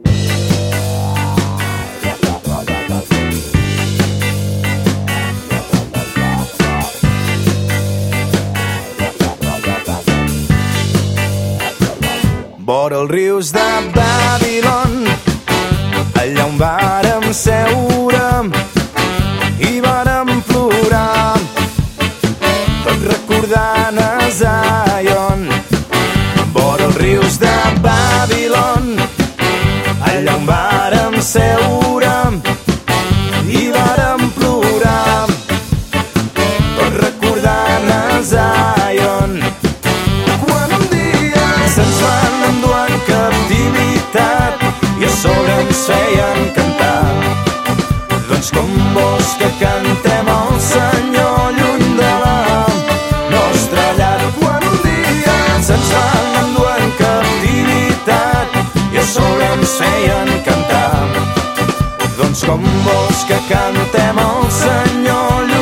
Vora els rius de Babilon, allà on vàrem seure i vàrem plorar, tot recordant a Zion. Vora els rius de Babilon, allà on vàrem seure i vàrem plorar, tot recordant a Zion. Quan un dia se'ns van endur en captivitat i a sobre ens feien cantar, doncs com vols que cantem al Senyor lluny de la nostra llar. Quan un dia se'ns van endur en captivitat i a sobre ens feien cantar, doncs com vols que cantem al Senyor